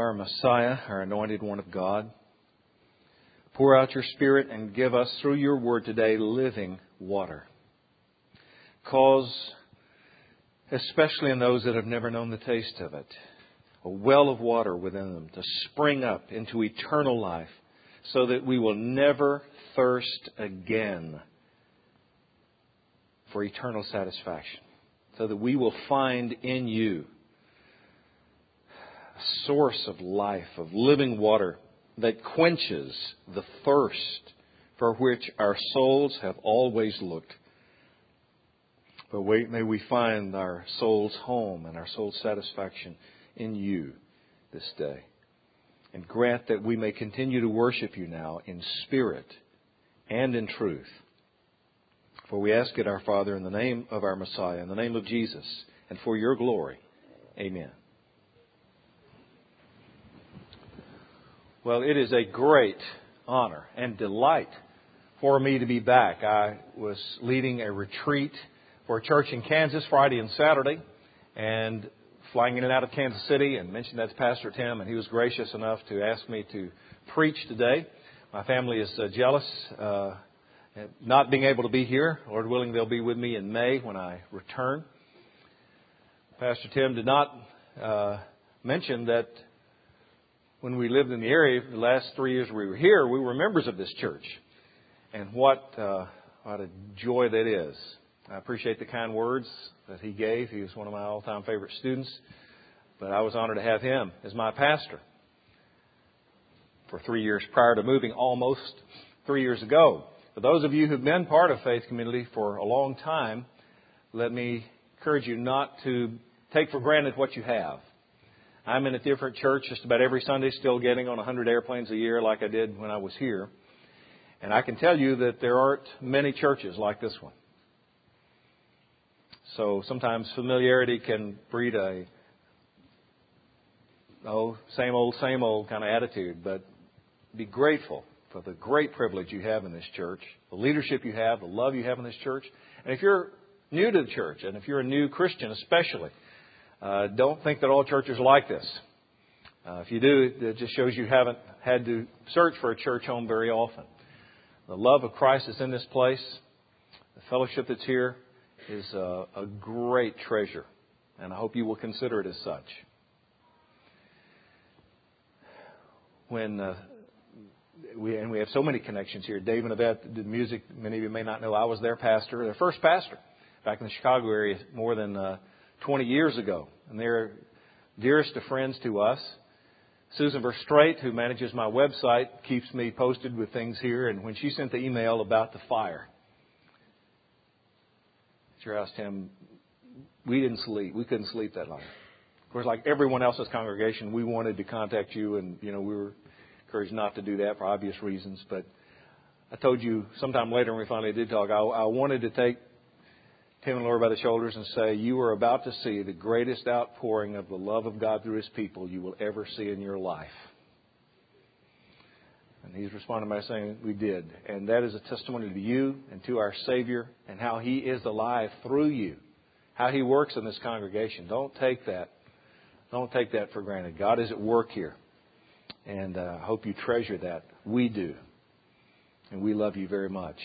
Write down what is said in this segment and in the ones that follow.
our Messiah, our anointed one of God, pour out your Spirit and give us, through your word today, living water. Cause, especially in those that have never known the taste of it, a well of water within them to spring up into eternal life so that we will never thirst again for eternal satisfaction. So that we will find in you a source of life, of living water that quenches the thirst for which our souls have always looked. But may we find our soul's home and our soul's satisfaction in you this day. And grant that we may continue to worship you now in spirit and in truth. For we ask it, our Father, in the name of our Messiah, in the name of Jesus, and for your glory. Amen. Well, it is a great honor and delight for me to be back. I was leading a retreat for a church in Kansas Friday and Saturday, and flying in and out of Kansas City, and mentioned that to Pastor Tim, and he was gracious enough to ask me to preach today. My family is jealous not being able to be here. Lord willing, they'll be with me in May when I return. Pastor Tim did not mention that when we lived in the area, the last 3 years we were here, we were members of this church. And what a joy that is. I appreciate the kind words that he gave. He was one of my all-time favorite students. But I was honored to have him as my pastor for 3 years prior to moving almost 3 years ago. For those of you who've been part of Faith Community for a long time, let me encourage you not to take for granted what you have. I'm in a different church just about every Sunday, still getting on 100 airplanes a year like I did when I was here. And I can tell you that there aren't many churches like this one. So sometimes familiarity can breed a same old kind of attitude. But be grateful for the great privilege you have in this church, the leadership you have, the love you have in this church. And if you're new to the church, and if you're a new Christian especially, don't think that all churches are like this. If you do, it just shows you haven't had to search for a church home very often. The love of Christ is in this place. The fellowship that's here is a great treasure, and I hope you will consider it as such. We have so many connections here. Dave and Yvette did music. Many of you may not know I was their pastor, their first pastor, back in the Chicago area more than 20 years ago. And they're dearest of friends to us. Susan Verstrate, who manages my website, keeps me posted with things here. And when she sent the email about the fire at your house, Tim, we didn't sleep. We couldn't sleep that night. Of course, like everyone else's congregation, we wanted to contact you, and we were encouraged not to do that for obvious reasons. But I told you sometime later when we finally did talk, I wanted to take Tim and Laura by the shoulders and say, you are about to see the greatest outpouring of the love of God through His people you will ever see in your life. And he's responded by saying, we did. And that is a testimony to you and to our Savior and how He is alive through you, how He works in this congregation. Don't take that for granted. God is at work here. And I hope you treasure that. We do. And we love you very much.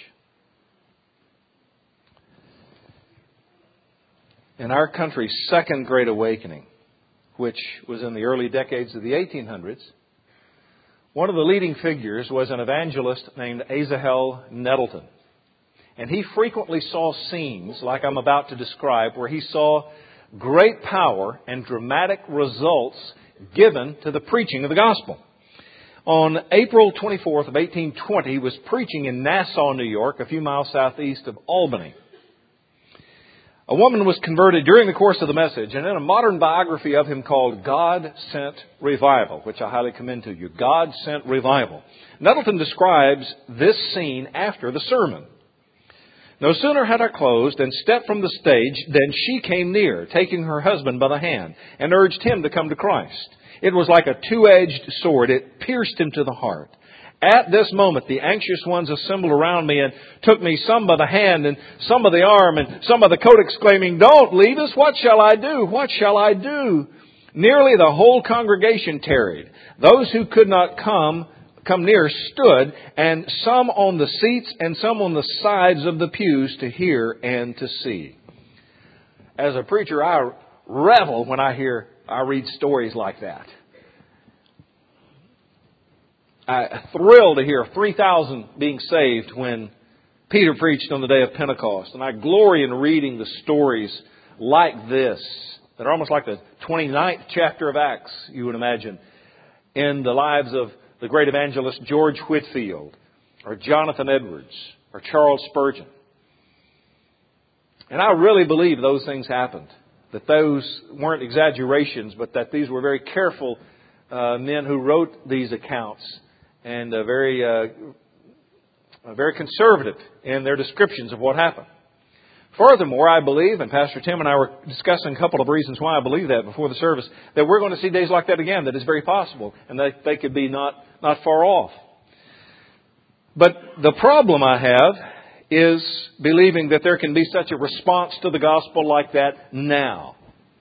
In our country's second Great Awakening, which was in the early decades of the 1800s, one of the leading figures was an evangelist named Asahel Nettleton. And he frequently saw scenes like I'm about to describe, where he saw great power and dramatic results given to the preaching of the gospel. On April 24th of 1820, he was preaching in Nassau, New York, a few miles southeast of Albany. A woman was converted during the course of the message, and in a modern biography of him called God Sent Revival, which I highly commend to you, God Sent Revival, Nettleton describes this scene after the sermon. No sooner had I closed and stepped from the stage than she came near, taking her husband by the hand, and urged him to come to Christ. It was like a two-edged sword. It pierced him to the heart. At this moment, the anxious ones assembled around me and took me some by the hand and some by the arm and some by the coat, exclaiming, "Don't leave us! What shall I do? What shall I do?" Nearly the whole congregation tarried. Those who could not come near stood, and some on the seats and some on the sides of the pews to hear and to see. As a preacher, I revel when I read stories like that. I thrill to hear 3,000 being saved when Peter preached on the day of Pentecost. And I glory in reading the stories like this, that are almost like the 29th chapter of Acts, you would imagine, in the lives of the great evangelist George Whitefield, or Jonathan Edwards, or Charles Spurgeon. And I really believe those things happened. That those weren't exaggerations, but that these were very careful men who wrote these accounts, and very conservative in their descriptions of what happened. Furthermore, I believe, and Pastor Tim and I were discussing a couple of reasons why I believe that before the service, that we're going to see days like that again, that it's very possible, and that they could be not far off. But the problem I have is believing that there can be such a response to the gospel like that now.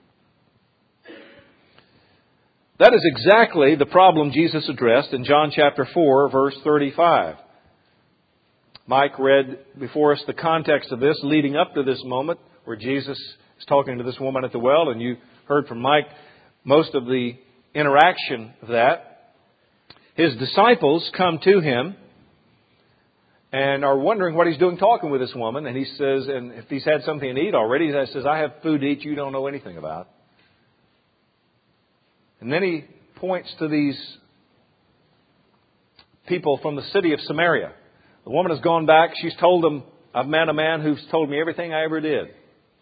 That is exactly the problem Jesus addressed in John chapter 4, verse 35. Mike read before us the context of this leading up to this moment where Jesus is talking to this woman at the well, and you heard from Mike most of the interaction of that. His disciples come to him and are wondering what he's doing talking with this woman. And he says, and if he's had something to eat already, he says, I have food to eat you don't know anything about. And then he points to these people from the city of Samaria. The woman has gone back. She's told them, I've met a man who's told me everything I ever did.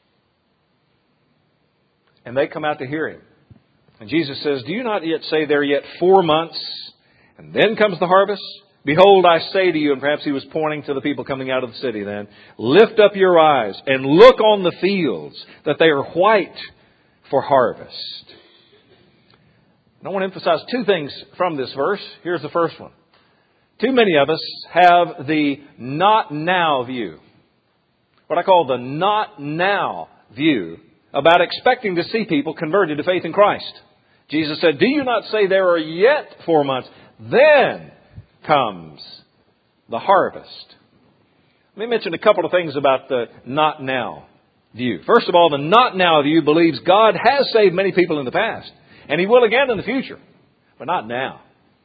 And they come out to hear him. And Jesus says, do you not yet say there yet 4 months, and then comes the harvest? Behold, I say to you, and perhaps he was pointing to the people coming out of the city then, lift up your eyes and look on the fields, that they are white for harvest. And I want to emphasize 2 things from this verse. Here's the first one. Too many of us have the not now view. What I call the not now view about expecting to see people converted to faith in Christ. Jesus said, do you not say there are yet 4 months? Then comes the harvest. Let me mention a couple of things about the not now view. First of all, the not now view believes God has saved many people in the past. And He will again in the future. But not now.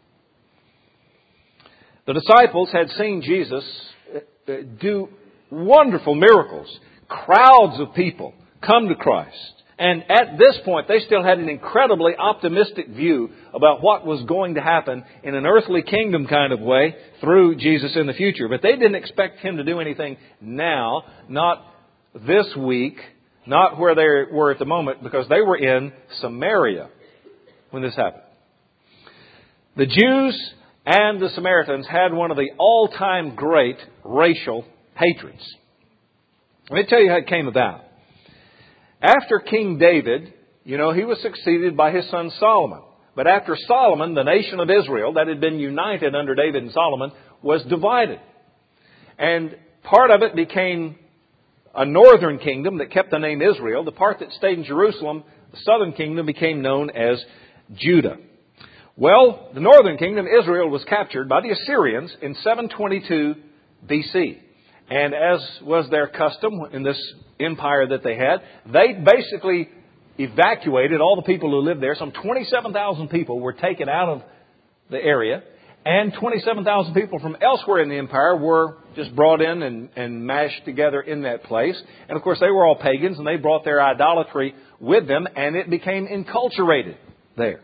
The disciples had seen Jesus do wonderful miracles. Crowds of people come to Christ. And at this point, they still had an incredibly optimistic view about what was going to happen in an earthly kingdom kind of way through Jesus in the future. But they didn't expect Him to do anything now, not this week, not where they were at the moment, because they were in Samaria when this happened. The Jews and the Samaritans had one of the all-time great racial hatreds. Let me tell you how it came about. After King David, he was succeeded by his son Solomon. But after Solomon, the nation of Israel that had been united under David and Solomon was divided. And part of it became a northern kingdom that kept the name Israel. The part that stayed in Jerusalem, the southern kingdom, became known as Judah. Well, the northern kingdom, Israel, was captured by the Assyrians in 722 BC. And as was their custom in this empire that they had, they basically evacuated all the people who lived there. Some 27,000 people were taken out of the area. And 27,000 people from elsewhere in the empire were just brought in and mashed together in that place. And of course, they were all pagans, and they brought their idolatry with them, and it became enculturated there.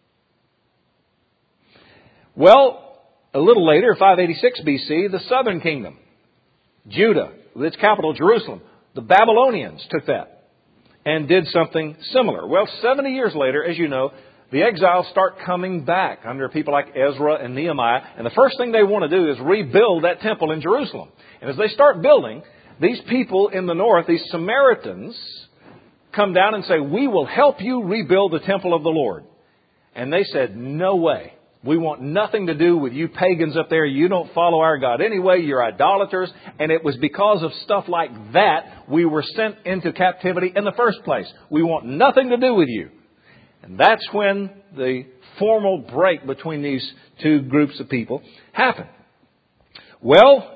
Well, a little later, 586 BC, the southern kingdom, Judah, with its capital Jerusalem, the Babylonians took that and did something similar. Well, 70 years later, as you know, the exiles start coming back under people like Ezra and Nehemiah. And the first thing they want to do is rebuild that temple in Jerusalem. And as they start building, these people in the north, these Samaritans, come down and say, we will help you rebuild the temple of the Lord. And they said, no way. We want nothing to do with you pagans up there. You don't follow our God anyway. You're idolaters. And it was because of stuff like that we were sent into captivity in the first place. We want nothing to do with you. And that's when the formal break between these two groups of people happened. Well,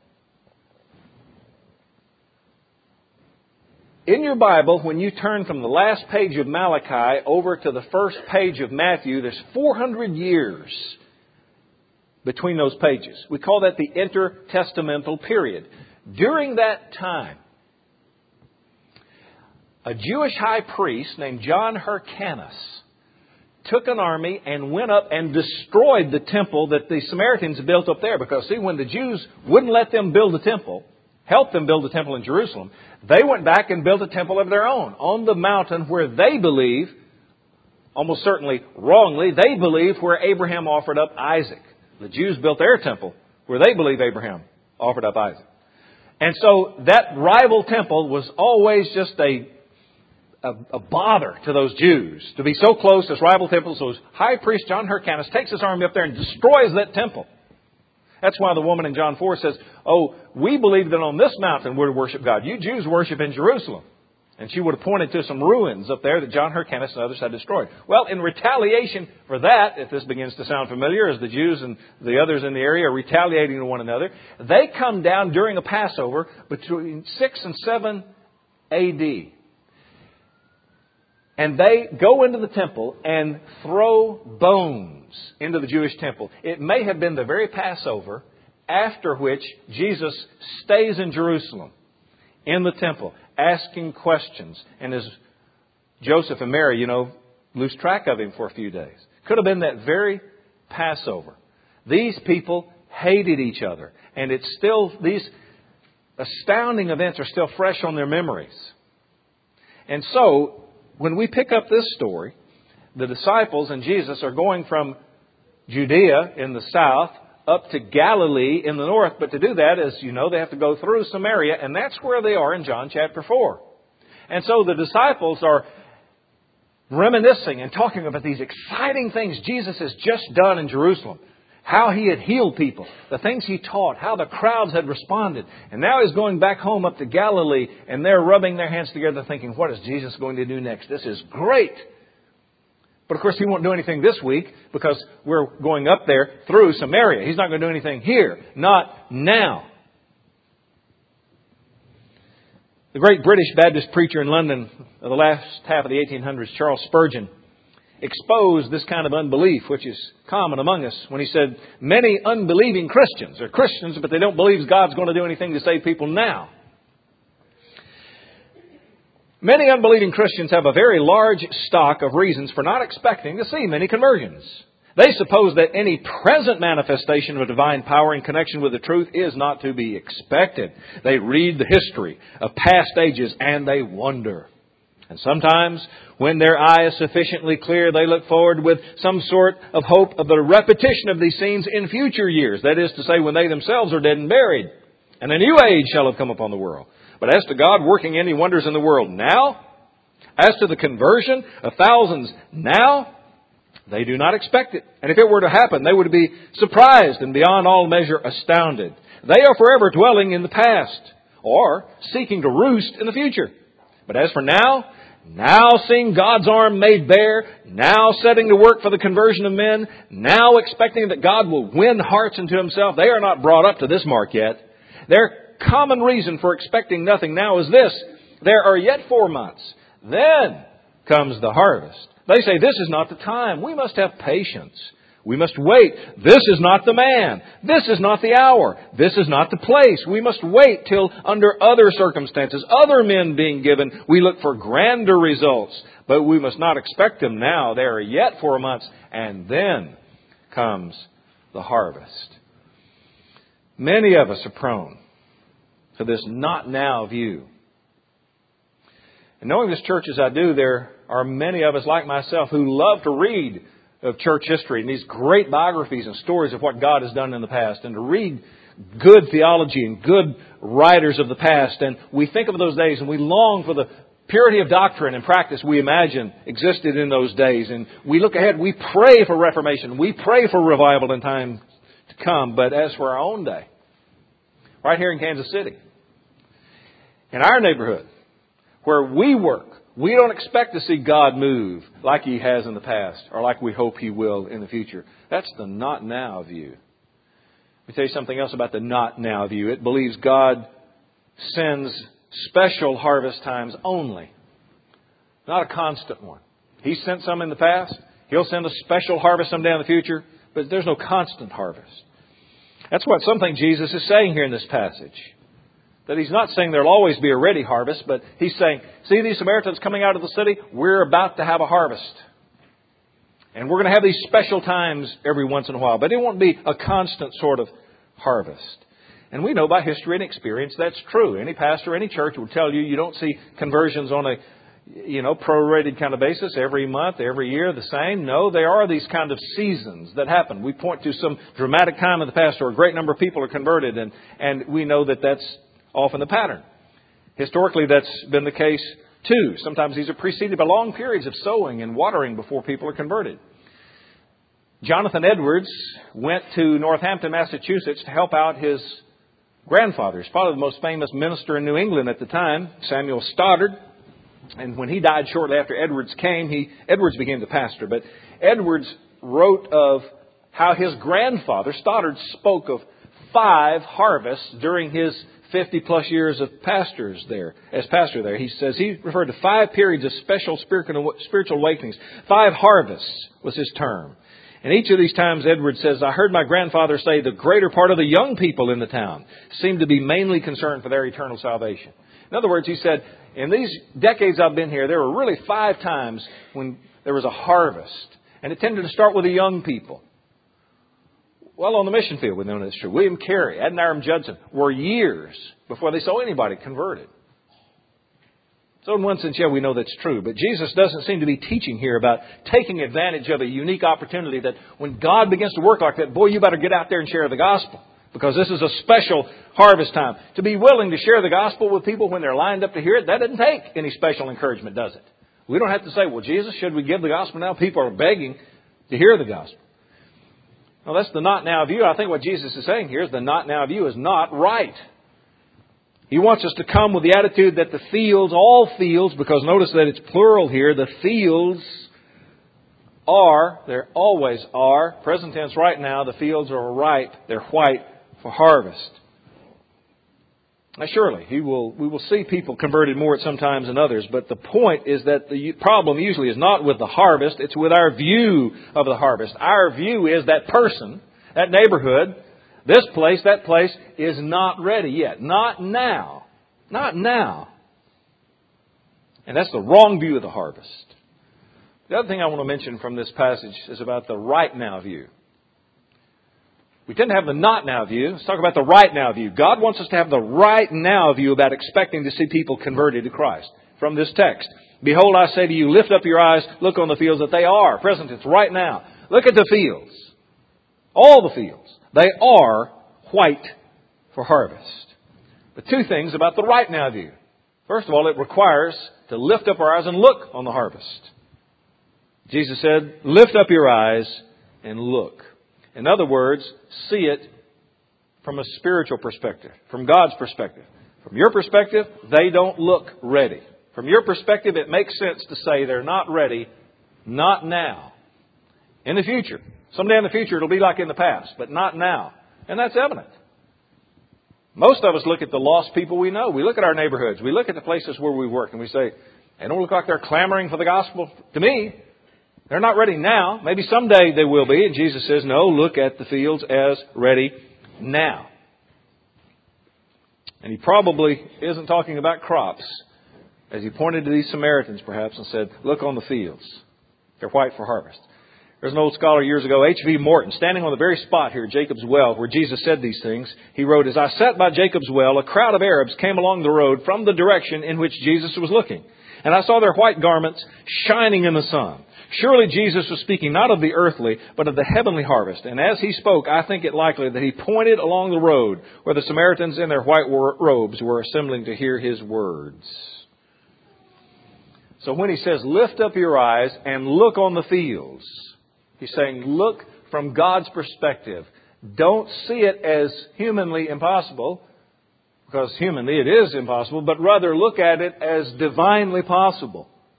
in your Bible, when you turn from the last page of Malachi over to the first page of Matthew, there's 400 years between those pages. We call that the intertestamental period. During that time, a Jewish high priest named John Hyrcanus took an army and went up and destroyed the temple that the Samaritans built up there. Because, see, when the Jews wouldn't let them build the temple, help them build the temple in Jerusalem, they went back and built a temple of their own on the mountain where they believe, almost certainly wrongly, they believe where Abraham offered up Isaac. The Jews built their temple where they believe Abraham offered up Isaac. And so that rival temple was always just a bother to those Jews to be so close, this rival temple. So high priest John Hyrcanus takes his army up there and destroys that temple. That's why the woman in John 4 says, "Oh, we believe that on this mountain we're to worship God. You Jews worship in Jerusalem." And she would have pointed to some ruins up there that John Hyrcanus and others had destroyed. Well, in retaliation for that, if this begins to sound familiar, as the Jews and the others in the area are retaliating to one another, they come down during a Passover between 6 and 7 A.D. And they go into the temple and throw bones into the Jewish temple. It may have been the very Passover after which Jesus stays in Jerusalem, in the temple, asking questions. And as Joseph and Mary, lose track of him for a few days. Could have been that very Passover. These people hated each other. And it's still, these astounding events are still fresh on their memories. And so, when we pick up this story, the disciples and Jesus are going from Judea in the south up to Galilee in the north. But to do that, as you know, they have to go through Samaria. And that's where they are in John chapter 4. And so the disciples are reminiscing and talking about these exciting things Jesus has just done in Jerusalem. How He had healed people, the things He taught, how the crowds had responded. And now He's going back home up to Galilee, and they're rubbing their hands together thinking, what is Jesus going to do next? This is great. But of course He won't do anything this week because we're going up there through Samaria. He's not going to do anything here. Not now. The great British Baptist preacher in London of the last half of the 1800s, Charles Spurgeon, exposed this kind of unbelief, which is common among us, when he said, many unbelieving Christians are Christians, but they don't believe God's going to do anything to save people now. Many unbelieving Christians have a very large stock of reasons for not expecting to see many conversions. They suppose that any present manifestation of divine power in connection with the truth is not to be expected. They read the history of past ages and they wonder. And sometimes, when their eye is sufficiently clear, they look forward with some sort of hope of the repetition of these scenes in future years. That is to say, when they themselves are dead and buried, and a new age shall have come upon the world. But as to God working any wonders in the world now, as to the conversion of thousands now, they do not expect it. And if it were to happen, they would be surprised and beyond all measure astounded. They are forever dwelling in the past, or seeking to roost in the future. But as for now seeing God's arm made bare, now setting to work for the conversion of men, now expecting that God will win hearts unto Himself, they are not brought up to this mark yet. Their common reason for expecting nothing now is this: there are yet 4 months. Then comes the harvest. They say, this is not the time. We must have patience. We must wait. This is not the man. This is not the hour. This is not the place. We must wait till under other circumstances, other men being given, we look for grander results. But we must not expect them now. There are yet 4 months, and then comes the harvest. Many of us are prone to this not now view. And knowing this church as I do, there are many of us like myself who love to read of church history and these great biographies and stories of what God has done in the past, and to read good theology and good writers of the past. And we think of those days and we long for the purity of doctrine and practice we imagine existed in those days. And we look ahead, we pray for reformation, we pray for revival in time to come. But as for our own day, right here in Kansas City, in our neighborhood, where we work, We don't expect to see God move like He has in the past or like we hope He will in the future. That's the not now view. Let me tell you something else about the not now view. It believes God sends special harvest times only, not a constant one. He sent some in the past. He'll send a special harvest someday in the future, but there's no constant harvest. That's what something Jesus is saying here in this passage. That He's not saying there'll always be a ready harvest, but He's saying, see these Samaritans coming out of the city? We're about to have a harvest. And we're going to have these special times every once in a while, but it won't be a constant sort of harvest. And we know by history and experience that's true. Any pastor, any church will tell you don't see conversions on a prorated kind of basis every month, every year the same. No, there are these kind of seasons that happen. We point to some dramatic time in the past where a great number of people are converted, and we know that that's often the pattern. Historically, that's been the case too. Sometimes these are preceded by long periods of sowing and watering before people are converted. Jonathan Edwards went to Northampton, Massachusetts to help out his grandfather. He's probably the most famous minister in New England at the time, Samuel Stoddard. And when he died shortly after Edwards came, Edwards became the pastor. But Edwards wrote of how his grandfather, Stoddard, spoke of 5 harvests during his 50-plus years of as pastor there. He says he referred to 5 periods of special spiritual awakenings. 5 harvests was his term. And each of these times, Edwards says, I heard my grandfather say the greater part of the young people in the town seemed to be mainly concerned for their eternal salvation. In other words, he said, in these decades I've been here, there were really 5 times when there was a harvest. And it tended to start with the young people. Well, on the mission field, we know that's true. William Carey, Adoniram Judson were years before they saw anybody converted. So in one sense, we know that's true. But Jesus doesn't seem to be teaching here about taking advantage of a unique opportunity that when God begins to work like that, boy, you better get out there and share the gospel. Because this is a special harvest time. To be willing to share the gospel with people when they're lined up to hear it, that doesn't take any special encouragement, does it? We don't have to say, well, Jesus, should we give the gospel now? People are begging to hear the gospel. Well, that's the not now view. I think what Jesus is saying here is the not now view is not right. He wants us to come with the attitude that the fields, all fields, because notice that it's plural here, the fields they always are, present tense right now, the fields are ripe, they're white for harvest. Now surely, we will see people converted more at some times than others, but the point is that the problem usually is not with the harvest, it's with our view of the harvest. Our view is that person, that neighborhood, this place, that place is not ready yet. Not now. Not now. And that's the wrong view of the harvest. The other thing I want to mention from this passage is about the right now view. We tend to have the not now view. Let's talk about the right now view. God wants us to have the right now view about expecting to see people converted to Christ. From this text, behold, I say to you, lift up your eyes, look on the fields that they are. Present tense, right now. Look at the fields. All the fields. They are white for harvest. But 2 things about the right now view. First of all, it requires to lift up our eyes and look on the harvest. Jesus said, lift up your eyes and look. In other words, see it from a spiritual perspective, from God's perspective. From your perspective, they don't look ready. From your perspective, it makes sense to say they're not ready, not now. In the future. Someday in the future, it'll be like in the past, but not now. And that's evident. Most of us look at the lost people we know. We look at our neighborhoods. We look at the places where we work and we say, they don't look like they're clamoring for the gospel to me. They're not ready now. Maybe someday they will be. And Jesus says, no, look at the fields as ready now. And He probably isn't talking about crops, as He pointed to these Samaritans perhaps and said, look on the fields. They're white for harvest. There's an old scholar years ago, H.V. Morton, standing on the very spot here, Jacob's Well, where Jesus said these things. He wrote, as I sat by Jacob's Well, a crowd of Arabs came along the road from the direction in which Jesus was looking. And I saw their white garments shining in the sun. Surely Jesus was speaking not of the earthly, but of the heavenly harvest. And as He spoke, I think it likely that He pointed along the road where the Samaritans in their white robes were assembling to hear His words. So when He says, lift up your eyes and look on the fields, He's saying, look from God's perspective. Don't see it as humanly impossible, because humanly it is impossible, but rather look at it as divinely possible.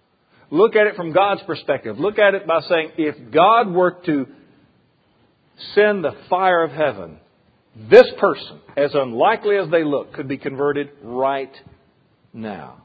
Look at it from God's perspective. Look at it by saying, if God were to send the fire of heaven, this person, as unlikely as they look, could be converted right now.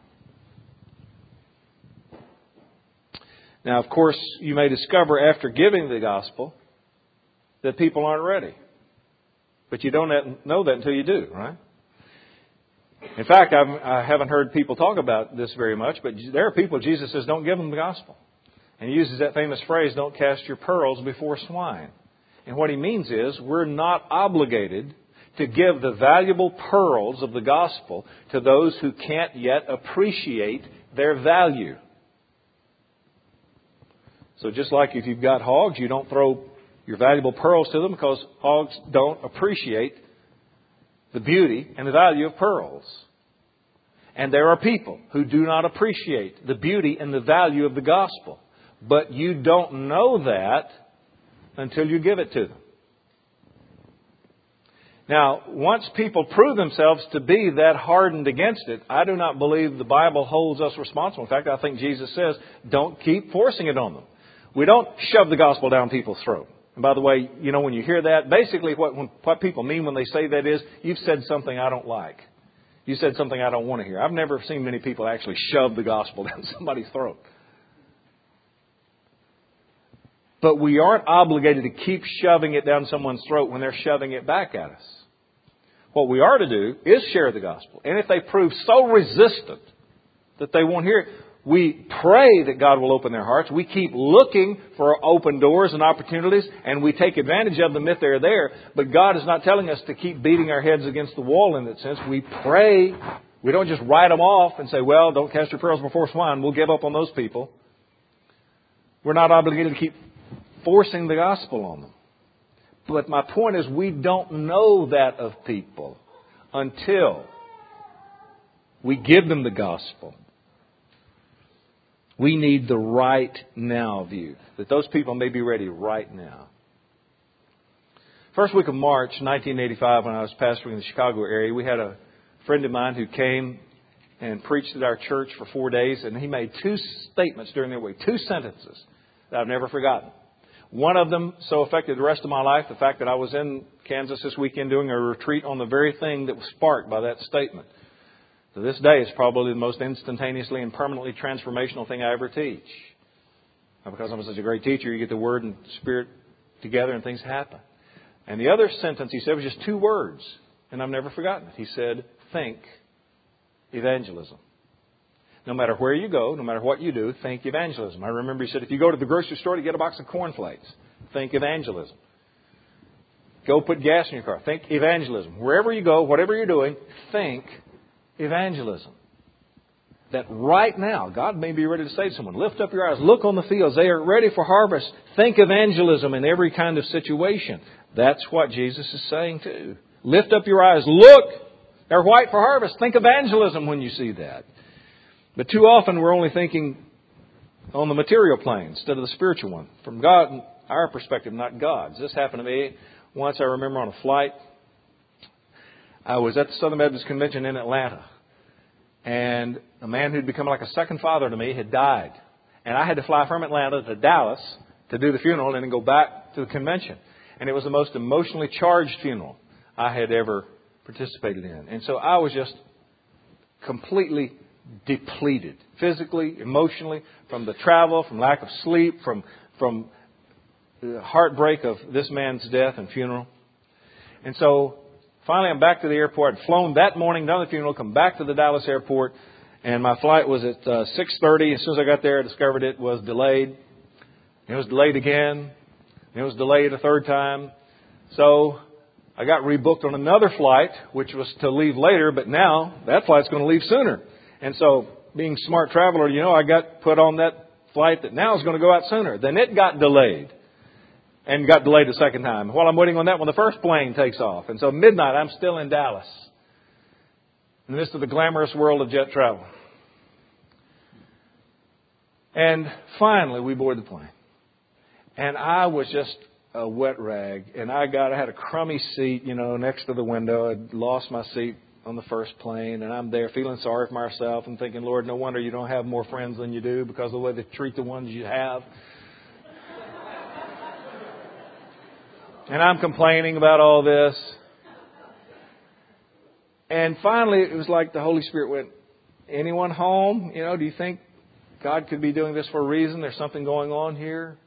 Now, of course, you may discover after giving the gospel that people aren't ready. But you don't know that until you do, right? In fact, I haven't heard people talk about this very much, but there are people Jesus says don't give them the gospel. And he uses that famous phrase, don't cast your pearls before swine. And what he means is we're not obligated to give the valuable pearls of the gospel to those who can't yet appreciate their value. So just like if you've got hogs, you don't throw your valuable pearls to them because hogs don't appreciate the beauty and the value of pearls. And there are people who do not appreciate the beauty and the value of the gospel. But you don't know that until you give it to them. Now, once people prove themselves to be that hardened against it, I do not believe the Bible holds us responsible. In fact, I think Jesus says, don't keep forcing it on them. We don't shove the gospel down people's throat. And by the way, you know, when you hear that, basically what people mean when they say that is, you've said something I don't like. You said something I don't want to hear. I've never seen many people actually shove the gospel down somebody's throat. But we aren't obligated to keep shoving it down someone's throat when they're shoving it back at us. What we are to do is share the gospel. And if they prove so resistant that they won't hear it, we pray that God will open their hearts. We keep looking for open doors and opportunities, and we take advantage of them if they're there. But God is not telling us to keep beating our heads against the wall in that sense. We pray. We don't just write them off and say, well, don't cast your pearls before swine. We'll give up on those people. We're not obligated to keep forcing the gospel on them. But my point is, we don't know that of people until we give them the gospel. We need the right now view, that those people may be ready right now. First week of March 1985, when I was pastoring in the Chicago area, we had a friend of mine who came and preached at our church for 4 days, and he made two statements during that week, two sentences that I've never forgotten. One of them so affected the rest of my life, the fact that I was in Kansas this weekend doing a retreat on the very thing that was sparked by that statement. To this day, it's probably the most instantaneously and permanently transformational thing I ever teach. Now, because I'm such a great teacher, you get the Word and Spirit together and things happen. And the other sentence he said was just two words, and I've never forgotten it. He said, think evangelism. No matter where you go, no matter what you do, think evangelism. I remember he said, if you go to the grocery store to get a box of cornflakes, think evangelism. Go put gas in your car, think evangelism. Wherever you go, whatever you're doing, think evangelism. That right now, God may be ready to say to someone, lift up your eyes, look on the fields, they are ready for harvest. Think evangelism in every kind of situation. That's what Jesus is saying too. Lift up your eyes, look, they're white for harvest. Think evangelism when you see that. But too often we're only thinking on the material plane instead of the spiritual one. From God, our perspective, not God's. This happened to me once, I remember, on a flight. I was at the Southern Baptist Convention in Atlanta. And a man who'd become like a second father to me had died. And I had to fly from Atlanta to Dallas to do the funeral and then go back to the convention. And it was the most emotionally charged funeral I had ever participated in. And so I was just completely depleted, physically, emotionally, from the travel, from lack of sleep, from the heartbreak of this man's death and funeral. And so finally I'm back to the airport. I'd flown that morning, done the funeral, come back to the Dallas airport, and my flight was at 6:30. As soon as I got there, I discovered it was delayed. It was delayed again. It was delayed a third time. So I got rebooked on another flight, which was to leave later, but now that flight's going to leave sooner. And so, being a smart traveler, I got put on that flight that now is going to go out sooner. Then it got delayed. And got delayed a second time. While I'm waiting on that one, the first plane takes off. And so midnight, I'm still in Dallas. In the midst of the glamorous world of jet travel. And finally, we board the plane. And I was just a wet rag. And I had a crummy seat, next to the window. I'd lost my seat on the first plane, and I'm there feeling sorry for myself and thinking, Lord, no wonder you don't have more friends than you do because of the way they treat the ones you have. And I'm complaining about all this. And finally, it was like the Holy Spirit went, anyone home? You know, do you think God could be doing this for a reason? There's something going on here.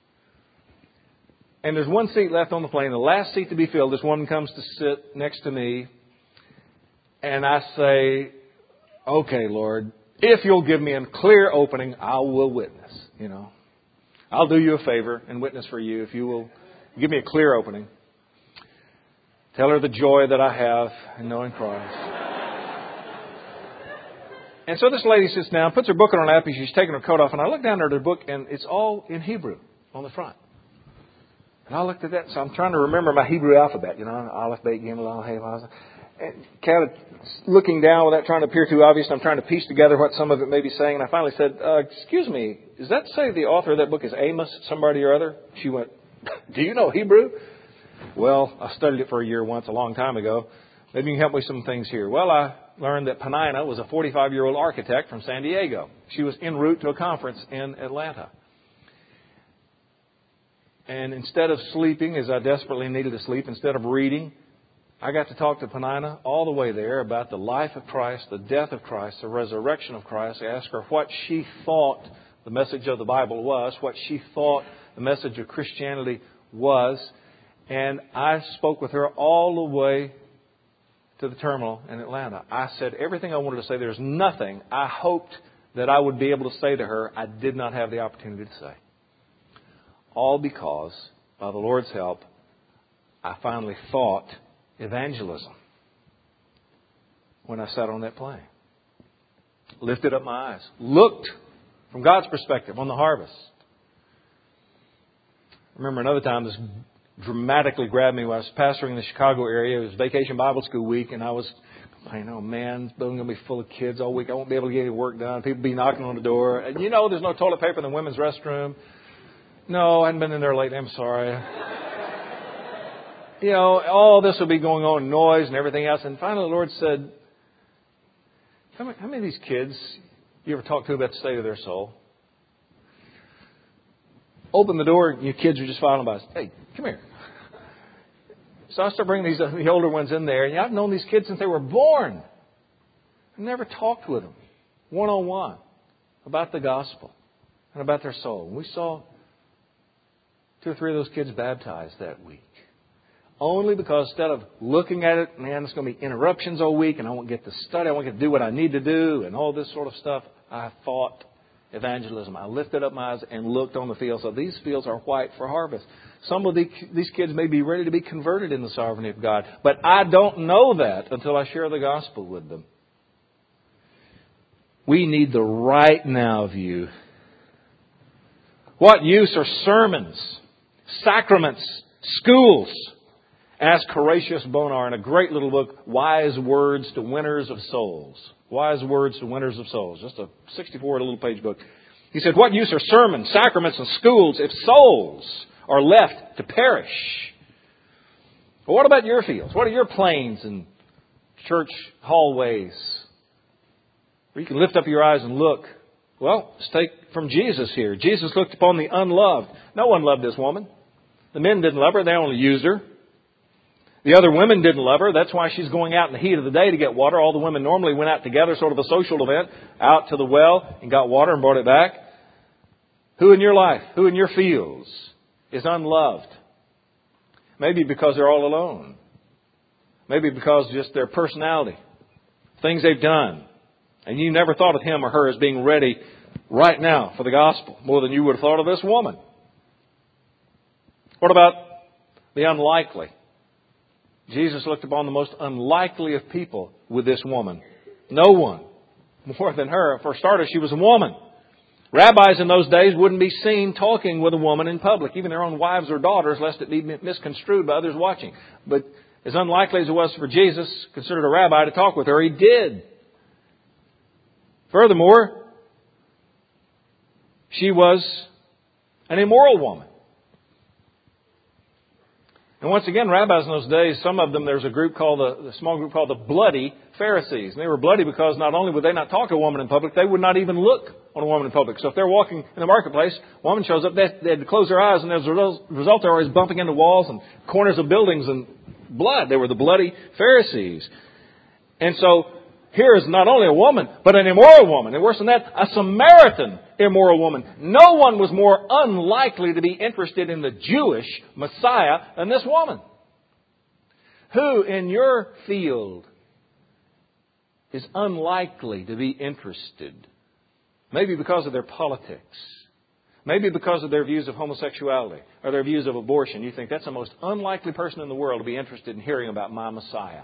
And there's one seat left on the plane, the last seat to be filled. This woman comes to sit next to me. And I say, okay, Lord, if you'll give me a clear opening, I will witness. You know, I'll do you a favor and witness for you if you will give me a clear opening. Tell her the joy that I have in knowing Christ. And so this lady sits down, puts her book on her lap, and she's taking her coat off. And I look down at her book, and it's all in Hebrew on the front. And I looked at that, so I'm trying to remember my Hebrew alphabet. You know, Aleph, Bet, Gimel, Al, Hey, Vav. And kind of looking down without trying to appear too obvious, I'm trying to piece together what some of it may be saying. And I finally said, excuse me, does that say the author of that book is Amos, somebody or other? She went, do you know Hebrew? Well, I studied it for a year once, a long time ago. Maybe you can help me with some things here. Well, I learned that Penina was a 45-year-old architect from San Diego. She was en route to a conference in Atlanta. And instead of sleeping, as I desperately needed to sleep, instead of reading, I got to talk to Penina all the way there about the life of Christ, the death of Christ, the resurrection of Christ. I asked her what she thought the message of the Bible was, what she thought the message of Christianity was. And I spoke with her all the way to the terminal in Atlanta. I said everything I wanted to say. There's nothing I hoped that I would be able to say to her I did not have the opportunity to say. All because, by the Lord's help, I finally thought evangelism when I sat on that plane. Lifted up my eyes. Looked from God's perspective on the harvest. I remember another time this dramatically grabbed me when I was pastoring in the Chicago area. It was Vacation Bible School week, and I was saying, oh man, this building's going to be full of kids all week. I won't be able to get any work done. People be knocking on the door. And you know, there's no toilet paper in the women's restroom. No, I hadn't been in there lately. I'm sorry. You know, all this will be going on, noise and everything else. And finally the Lord said, how many of these kids you ever talk to about the state of their soul? Open the door and your kids are just filing by. Hey, come here. So I start bringing the older ones in there. And I've known these kids since they were born. I never talked with them one-on-one about the gospel and about their soul. And we saw 2 or 3 of those kids baptized that week. Only because instead of looking at it, man, it's going to be interruptions all week and I won't get to study, I won't get to do what I need to do and all this sort of stuff, I thought evangelism. I lifted up my eyes and looked on the fields. So these fields are white for harvest. Some of these kids may be ready to be converted in the sovereignty of God. But I don't know that until I share the gospel with them. We need the right now view. What use are sermons, sacraments, schools? Asked Horatius Bonar in a great little book, Wise Words to Winners of Souls. Wise Words to Winners of Souls. Just a 64 little page book. He said, what use are sermons, sacraments, and schools if souls are left to perish? Well, what about your fields? What are your plains and church hallways? Where you can lift up your eyes and look. Well, let's take from Jesus here. Jesus looked upon the unloved. No one loved this woman. The men didn't love her. They only used her. The other women didn't love her. That's why she's going out in the heat of the day to get water. All the women normally went out together, sort of a social event, out to the well and got water and brought it back. Who in your life, who in your fields is unloved? Maybe because they're all alone. Maybe because just their personality, things they've done. And you never thought of him or her as being ready right now for the gospel more than you would have thought of this woman. What about the unlikely? Jesus looked upon the most unlikely of people with this woman. No one more than her. For starters, she was a woman. Rabbis in those days wouldn't be seen talking with a woman in public, even their own wives or daughters, lest it be misconstrued by others watching. But as unlikely as it was for Jesus, considered a rabbi, to talk with her, he did. Furthermore, she was an immoral woman. And once again, rabbis in those days, some of them, there's a group called the small group called the bloody Pharisees. And they were bloody because not only would they not talk to a woman in public, they would not even look on a woman in public. So if they're walking in the marketplace, a woman shows up, they had to close their eyes, and as a result, they're always bumping into walls and corners of buildings and blood. They were the bloody Pharisees. And so here is not only a woman, but an immoral woman. And worse than that, a Samaritan immoral woman. No one was more unlikely to be interested in the Jewish Messiah than this woman. Who in your field is unlikely to be interested? Maybe because of their politics. Maybe because of their views of homosexuality or their views of abortion. You think that's the most unlikely person in the world to be interested in hearing about my Messiah.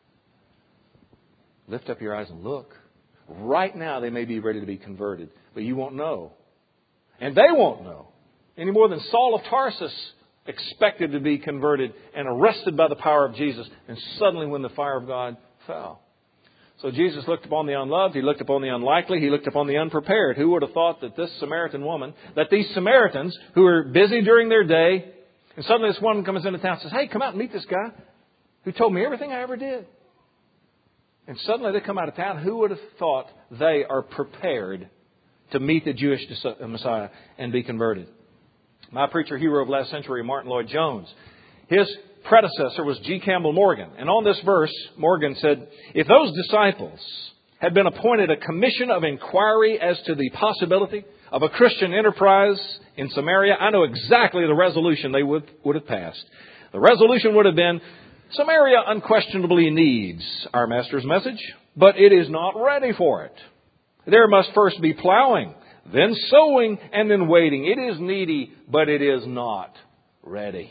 Lift up your eyes and look. Right now they may be ready to be converted, but you won't know. And they won't know. Any more than Saul of Tarsus expected to be converted and arrested by the power of Jesus, and suddenly when the fire of God fell. So Jesus looked upon the unloved, He looked upon the unlikely, He looked upon the unprepared. Who would have thought that this Samaritan woman, that these Samaritans who were busy during their day, and suddenly this woman comes into town and says, hey, come out and meet this guy who told me everything I ever did. And suddenly they come out of town. Who would have thought they are prepared to meet the Jewish Messiah and be converted? My preacher hero of last century, Martin Lloyd-Jones, his predecessor was G. Campbell Morgan. And on this verse, Morgan said, if those disciples had been appointed a commission of inquiry as to the possibility of a Christian enterprise in Samaria, I know exactly the resolution they would have passed. The resolution would have been, Samaria unquestionably needs our Master's message, but it is not ready for it. There must first be plowing, then sowing, and then waiting. It is needy, but it is not ready.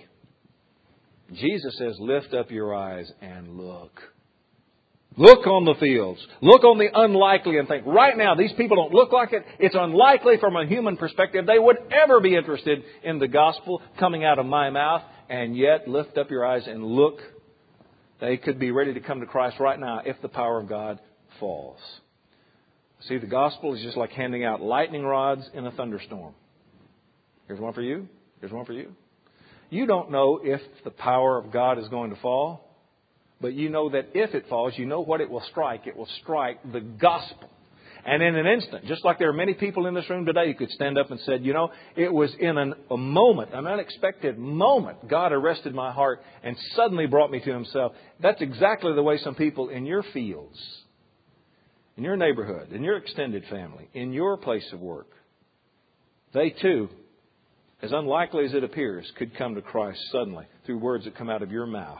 Jesus says, lift up your eyes and look. Look on the fields. Look on the unlikely and think, right now, these people don't look like it. It's unlikely from a human perspective they would ever be interested in the gospel coming out of my mouth. And yet, lift up your eyes and look. They could be ready to come to Christ right now if the power of God falls. See, the gospel is just like handing out lightning rods in a thunderstorm. Here's one for you. Here's one for you. You don't know if the power of God is going to fall, but you know that if it falls, you know what it will strike. It will strike the gospel. And in an instant, just like there are many people in this room today who could stand up and said, you know, it was in a moment, an unexpected moment, God arrested my heart and suddenly brought me to Himself. That's exactly the way some people in your fields, in your neighborhood, in your extended family, in your place of work, they too, as unlikely as it appears, could come to Christ suddenly through words that come out of your mouth.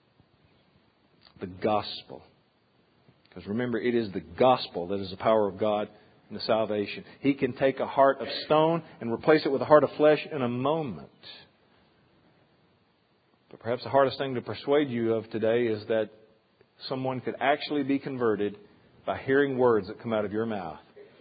The gospel. Because remember, it is the gospel that is the power of God and the salvation. He can take a heart of stone and replace it with a heart of flesh in a moment. But perhaps the hardest thing to persuade you of today is that someone could actually be converted by hearing words that come out of your mouth.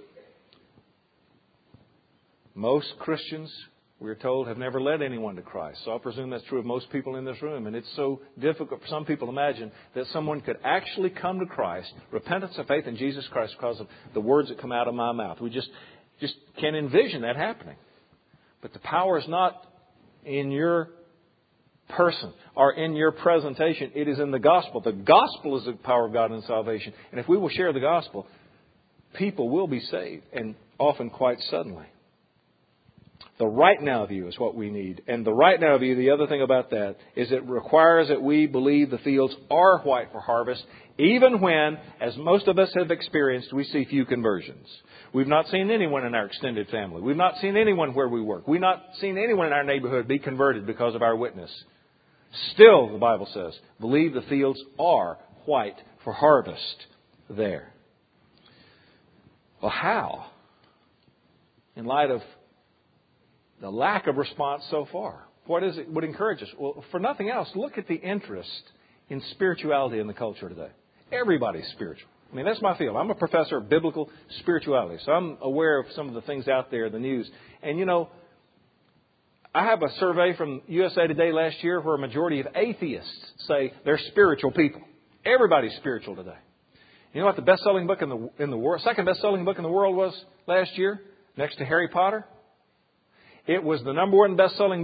Most Christians, we're told, have never led anyone to Christ. So I presume that's true of most people in this room. And it's so difficult for some people to imagine that someone could actually come to Christ, repentance and faith in Jesus Christ, because of the words that come out of my mouth. We just can't envision that happening. But the power is not in your person or in your presentation. It is in the gospel. The gospel is the power of God and salvation. And if we will share the gospel, people will be saved, and often quite suddenly. The right now view is what we need. And the right now view, the other thing about that, is it requires that we believe the fields are white for harvest, even when, as most of us have experienced, we see few conversions. We've not seen anyone in our extended family. We've not seen anyone where we work. We've not seen anyone in our neighborhood be converted because of our witness. Still, the Bible says, believe the fields are white for harvest there. Well, how? In light of the lack of response so far. What is it would encourage us? Well, for nothing else, look at the interest in spirituality in the culture today. Everybody's spiritual. I mean, that's my field. I'm a professor of biblical spirituality, so I'm aware of some of the things out there in the news. And, you know, I have a survey from USA Today last year where a majority of atheists say they're spiritual people. Everybody's spiritual today. You know what the best-selling book in the world, second best-selling book in the world was last year, next to Harry Potter? It was the number one best-selling book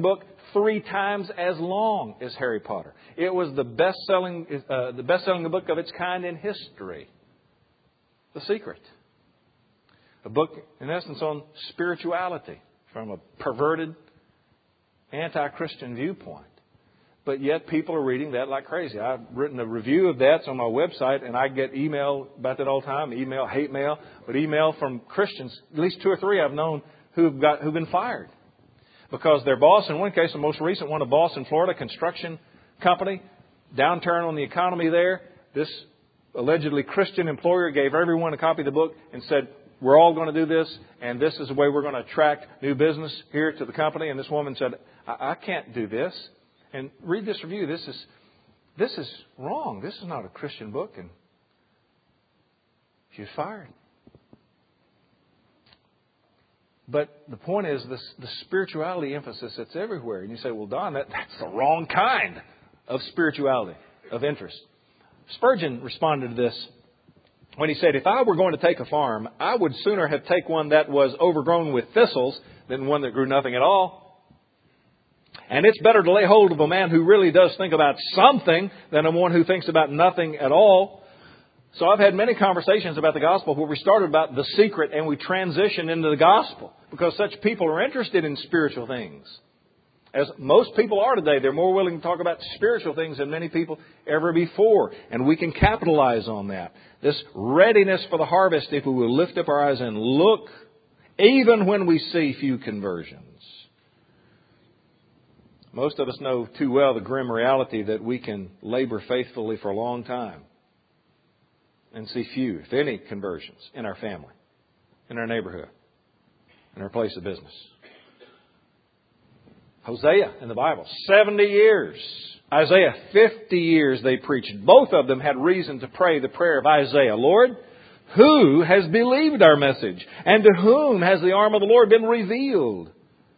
3 times as long as Harry Potter. It was the best-selling book of its kind in history. The Secret. A book, in essence, on spirituality from a perverted, anti-Christian viewpoint. But yet people are reading that like crazy. I've written a review of that. It's on my website, and I get email about that all the time. Email, hate mail, but email from Christians. At least 2 or 3 I've known who've been fired because their boss, in one case, the most recent one, a boss in Florida, construction company, downturn on the economy there. This allegedly Christian employer gave everyone a copy of the book and said, we're all going to do this, and this is the way we're going to attract new business here to the company. And this woman said, I can't do this. And read this review. This is wrong. This is not a Christian book. And she was fired. But the point is the spirituality emphasis that's everywhere. And you say, well, Don, that's the wrong kind of spirituality, of interest. Spurgeon responded to this when he said, if I were going to take a farm, I would sooner have taken one that was overgrown with thistles than one that grew nothing at all. And it's better to lay hold of a man who really does think about something than a one who thinks about nothing at all. So I've had many conversations about the gospel where we started about the secret and we transitioned into the gospel because such people are interested in spiritual things. As most people are today, they're more willing to talk about spiritual things than many people ever before. And we can capitalize on that. This readiness for the harvest if we will lift up our eyes and look, even when we see few conversions. Most of us know too well the grim reality that we can labor faithfully for a long time and see few, if any, conversions in our family, in our neighborhood, in our place of business. Hosea in the Bible, 70 years. Isaiah, 50 years they preached. Both of them had reason to pray the prayer of Isaiah. Lord, who has believed our message? And to whom has the arm of the Lord been revealed?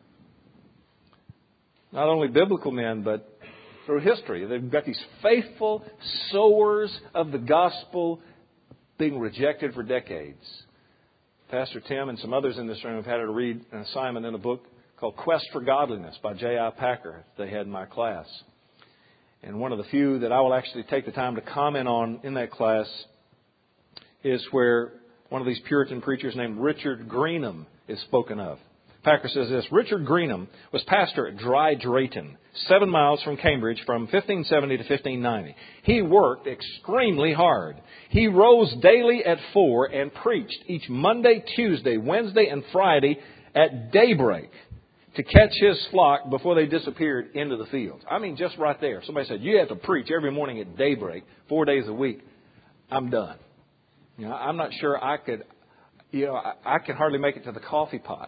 Not only biblical men, but through history. They've got these faithful sowers of the gospel being rejected for decades. Pastor Tim and some others in this room have had to read an assignment in a book called Quest for Godliness by J.I. Packer they had in my class. And one of the few that I will actually take the time to comment on in that class is where one of these Puritan preachers named Richard Greenham is spoken of. Packer says this, Richard Greenham was pastor at Dry Drayton, 7 miles from Cambridge from 1570 to 1590. He worked extremely hard. He rose daily at 4 and preached each Monday, Tuesday, Wednesday, and Friday at daybreak to catch his flock before they disappeared into the fields. I mean, just right there. Somebody said, you have to preach every morning at daybreak, 4 days a week. I'm done. You know, I'm not sure I could, I can hardly make it to the coffee pot.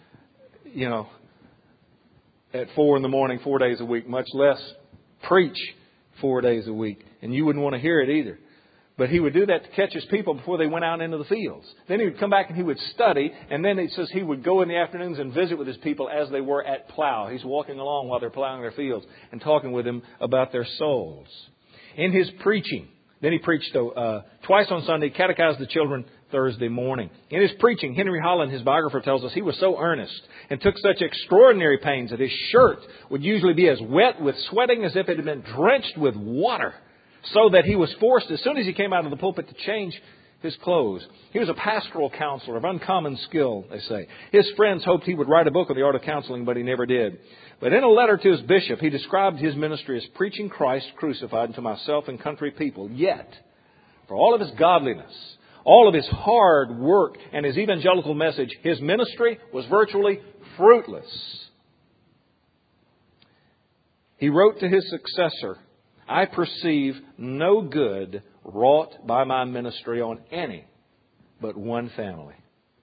At 4 in the morning, 4 days a week, much less preach 4 days a week. And you wouldn't want to hear it either. But he would do that to catch his people before they went out into the fields. Then he would come back and he would study. And then it says he would go in the afternoons and visit with his people as they were at plow. He's walking along while they're plowing their fields and talking with them about their souls. In his preaching, then he preached twice on Sunday, catechized the children Thursday morning. In his preaching, Henry Holland, his biographer, tells us he was so earnest and took such extraordinary pains that his shirt would usually be as wet with sweating as if it had been drenched with water, so that he was forced, as soon as he came out of the pulpit, to change his clothes. He was a pastoral counselor of uncommon skill, they say. His friends hoped he would write a book on the art of counseling, but he never did. But in a letter to his bishop, he described his ministry as preaching Christ crucified to myself and country people. Yet, for all of his godliness, all of his hard work and his evangelical message, his ministry was virtually fruitless. He wrote to his successor, I perceive no good wrought by my ministry on any but one family.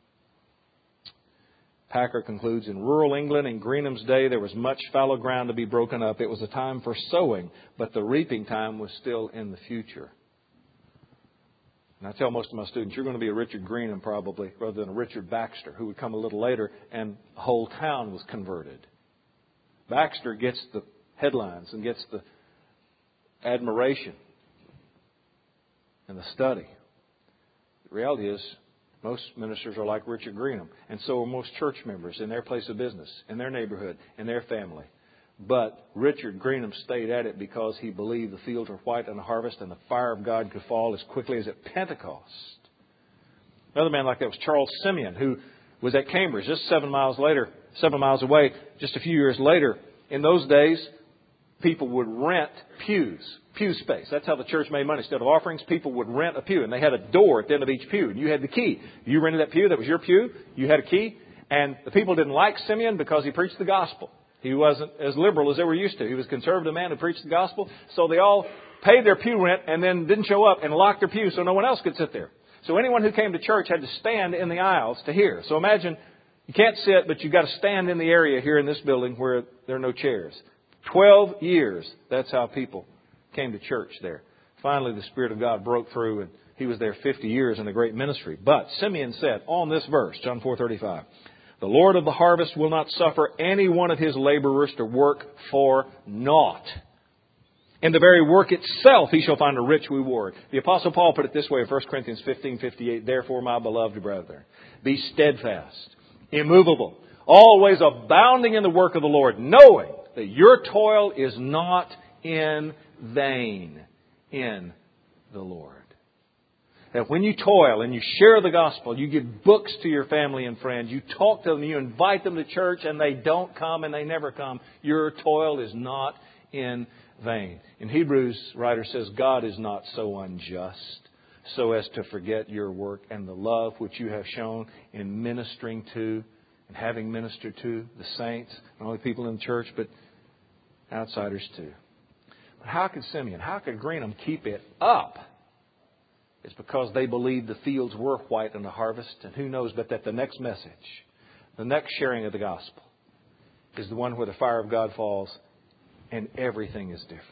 Packer concludes, in rural England in Greenham's day, there was much fallow ground to be broken up. It was a time for sowing, but the reaping time was still in the future. And I tell most of my students, you're going to be a Richard Greenham probably, rather than a Richard Baxter, who would come a little later, and the whole town was converted. Baxter gets the headlines and gets the admiration and the study. The reality is, most ministers are like Richard Greenham, and so are most church members in their place of business, in their neighborhood, in their family. But Richard Greenham stayed at it because he believed the fields were white in the harvest and the fire of God could fall as quickly as at Pentecost. Another man like that was Charles Simeon, who was at Cambridge just 7 miles away, just a few years later. In those days, people would rent pew space. That's how the church made money. Instead of offerings, people would rent a pew. And they had a door at the end of each pew. And you had the key. You rented that pew. That was your pew. You had a key. And the people didn't like Simeon because he preached the gospel. He wasn't as liberal as they were used to. He was a conservative man who preached the gospel. So they all paid their pew rent and then didn't show up and locked their pew so no one else could sit there. So anyone who came to church had to stand in the aisles to hear. So imagine you can't sit, but you've got to stand in the area here in this building where there are no chairs. 12 years, that's how people came to church there. Finally, the Spirit of God broke through and he was there 50 years in the great ministry. But Simeon said on this verse, John 4:35, the Lord of the harvest will not suffer any one of His laborers to work for naught. In the very work itself He shall find a rich reward. The Apostle Paul put it this way in 1 Corinthians 15:58, therefore, my beloved brethren, be steadfast, immovable, always abounding in the work of the Lord, knowing that your toil is not in vain in the Lord. That when you toil and you share the gospel, you give books to your family and friends, you talk to them, you invite them to church, and they don't come and they never come, your toil is not in vain. In Hebrews, the writer says, God is not so unjust so as to forget your work and the love which you have shown in ministering to and having ministered to the saints, not only people in the church, but outsiders too. But how could Simeon, how could Greenham keep it up? It's because they believed the fields were white in the harvest. And who knows but that the next message, the next sharing of the gospel, is the one where the fire of God falls and everything is different.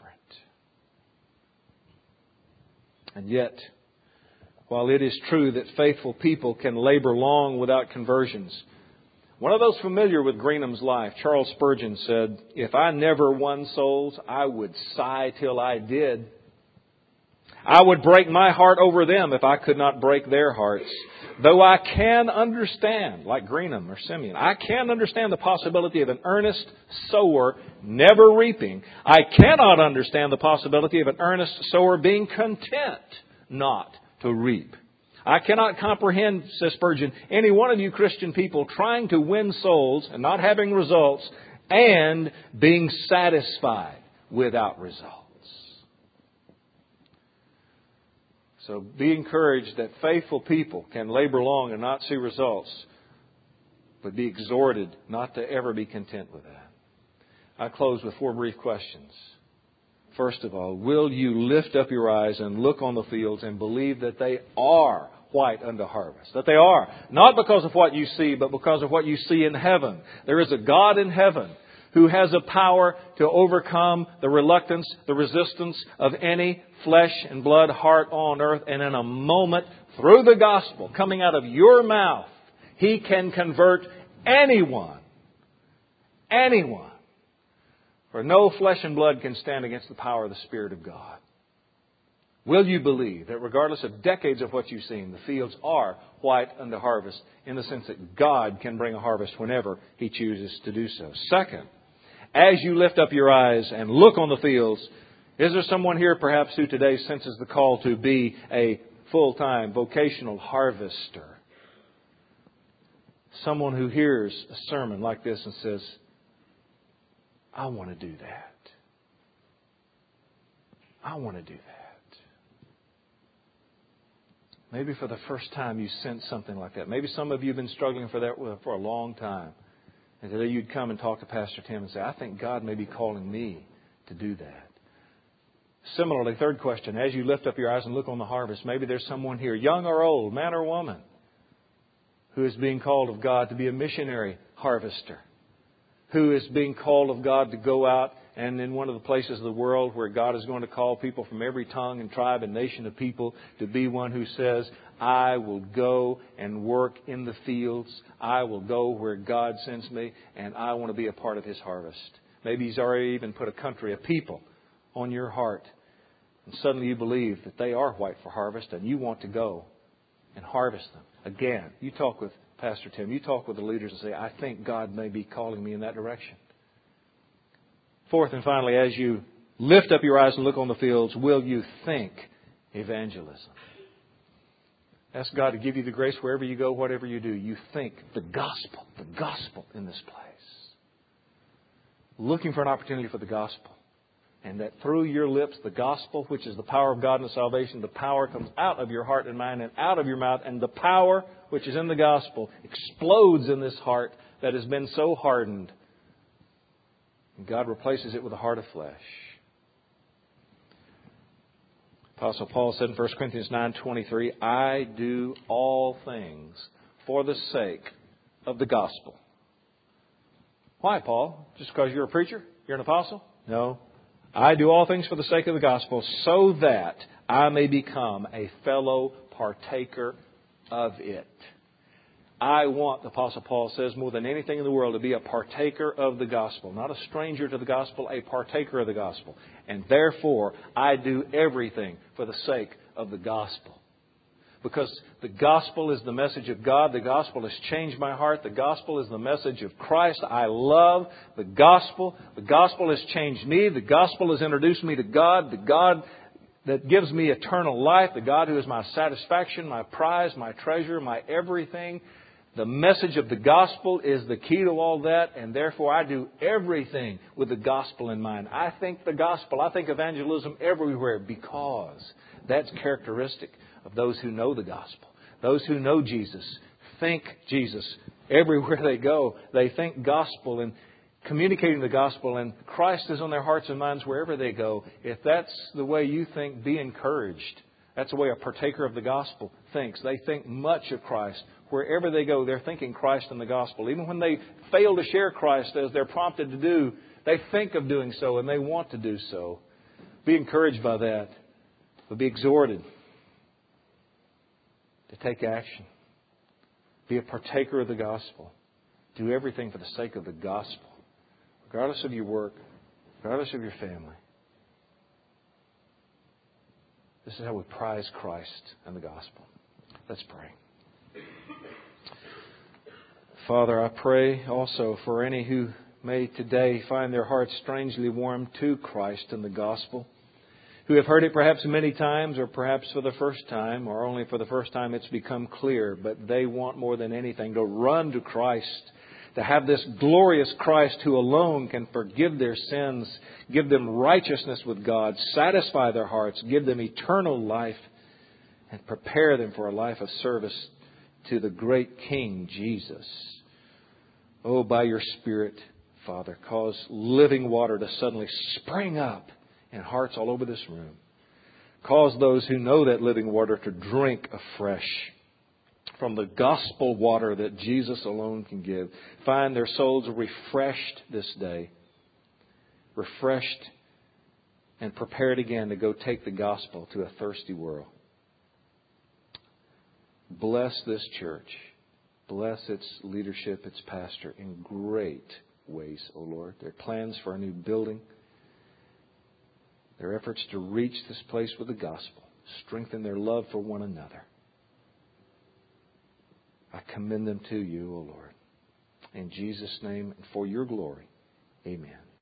And yet, while it is true that faithful people can labor long without conversions, one of those familiar with Greenham's life, Charles Spurgeon, said, if I never won souls, I would sigh till I did. I would break my heart over them if I could not break their hearts. Though I can understand, like Greenham or Simeon, I can understand the possibility of an earnest sower never reaping. I cannot understand the possibility of an earnest sower being content not to reap. I cannot comprehend, says Spurgeon, any one of you Christian people trying to win souls and not having results and being satisfied without results. So be encouraged that faithful people can labor long and not see results, but be exhorted not to ever be content with that. I close with 4 brief questions. First of all, will you lift up your eyes and look on the fields and believe that they are white unto harvest? That they are. Not because of what you see, but because of what you see in heaven. There is a God in heaven who has a power to overcome the reluctance, the resistance of any flesh and blood heart on earth. And in a moment, through the gospel coming out of your mouth, He can convert anyone. Anyone. For no flesh and blood can stand against the power of the Spirit of God. Will you believe that regardless of decades of what you've seen, the fields are white unto harvest in the sense that God can bring a harvest whenever He chooses to do so? Second, as you lift up your eyes and look on the fields, is there someone here perhaps who today senses the call to be a full-time vocational harvester? Someone who hears a sermon like this and says, I want to do that. I want to do that. Maybe for the first time you sense something like that. Maybe some of you have been struggling for that for a long time. And today you'd come and talk to Pastor Tim and say, I think God may be calling me to do that. Similarly, third question, as you lift up your eyes and look on the harvest, maybe there's someone here, young or old, man or woman, who is being called of God to be a missionary harvester, who is being called of God to go out and in one of the places of the world where God is going to call people from every tongue and tribe and nation of people to be one who says, I will go and work in the fields. I will go where God sends me, and I want to be a part of His harvest. Maybe He's already even put a country, a people on your heart. And suddenly you believe that they are white for harvest and you want to go and harvest them. Again, you talk with Pastor Tim, you talk with the leaders and say, I think God may be calling me in that direction. Fourth and finally, as you lift up your eyes and look on the fields, will you think evangelism? Ask God to give you the grace wherever you go, whatever you do. You think the gospel in this place. Looking for an opportunity for the gospel. And that through your lips, the gospel, which is the power of God and salvation, the power comes out of your heart and mind and out of your mouth. And the power, which is in the gospel, explodes in this heart that has been so hardened. And God replaces it with a heart of flesh. Apostle Paul said in 1 Corinthians 9:23, I do all things for the sake of the gospel. Why, Paul? Just because you're a preacher? You're an apostle? No. I do all things for the sake of the gospel so that I may become a fellow partaker of it. I want, the Apostle Paul says, more than anything in the world, to be a partaker of the gospel. Not a stranger to the gospel, a partaker of the gospel. And therefore, I do everything for the sake of the gospel. Because the gospel is the message of God. The gospel has changed my heart. The gospel is the message of Christ. I love the gospel. The gospel has changed me. The gospel has introduced me to God. The God that gives me eternal life. The God who is my satisfaction, my prize, my treasure, my everything. The message of the gospel is the key to all that, and therefore I do everything with the gospel in mind. I think the gospel, I think evangelism everywhere because that's characteristic of those who know the gospel. Those who know Jesus think Jesus everywhere they go. They think gospel and communicating the gospel, and Christ is on their hearts and minds wherever they go. If that's the way you think, be encouraged. That's the way a partaker of the gospel thinks. They think much of Christ. Wherever they go, they're thinking Christ and the gospel. Even when they fail to share Christ as they're prompted to do, they think of doing so and they want to do so. Be encouraged by that. But be exhorted to take action. Be a partaker of the gospel. Do everything for the sake of the gospel. Regardless of your work, regardless of your family. This is how we prize Christ and the gospel. Let's pray. Father, I pray also for any who may today find their hearts strangely warmed to Christ and the gospel, who have heard it perhaps many times or perhaps for the first time, or only for the first time it's become clear, but they want more than anything to run to Christ, to have this glorious Christ who alone can forgive their sins, give them righteousness with God, satisfy their hearts, give them eternal life, and prepare them for a life of service to the great King Jesus. Oh, by your Spirit, Father, cause living water to suddenly spring up in hearts all over this room. Cause those who know that living water to drink afresh from the gospel water that Jesus alone can give. Find their souls refreshed this day. Refreshed and prepared again to go take the gospel to a thirsty world. Bless this church. Bless its leadership, its pastor in great ways, O Lord. Their plans for a new building, their efforts to reach this place with the gospel, strengthen their love for one another. I commend them to you, O Lord. In Jesus' name and for your glory, amen.